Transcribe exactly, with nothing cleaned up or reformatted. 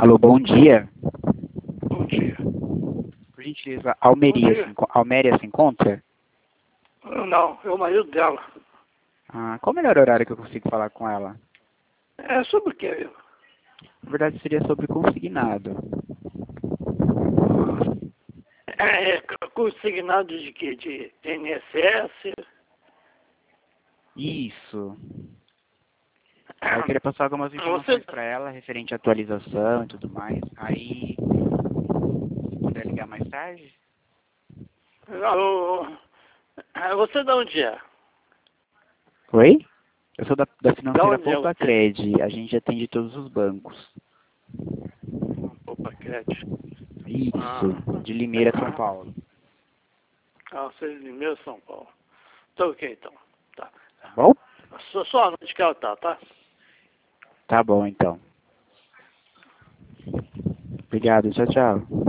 Alô, bom dia. Bom dia. Por gentileza, Almeria, Bom dia. se, enco- Alméria se encontra? Não, é o marido dela. Ah, qual o melhor horário que eu consigo falar com ela? É sobre o quê? Na verdade, seria sobre consignado. É, é consignado de quê? De I N S S? Isso. Aí eu queria passar algumas Você... informações para ela, referente à atualização e tudo mais. Aí, se puder ligar mais tarde? Alô, é, você de onde é? Oi? Eu sou da, da Da financeira onde é Poupa você? Cred. A gente atende todos os bancos. Opa, crédito. Ah, Isso. De Limeira, São Paulo. ah, você é de meu São Paulo. Tá ok, então. Tá. Tá bom? Só, só a noite que ela tá, tá? Tá bom, então. Obrigado. Tchau, tchau.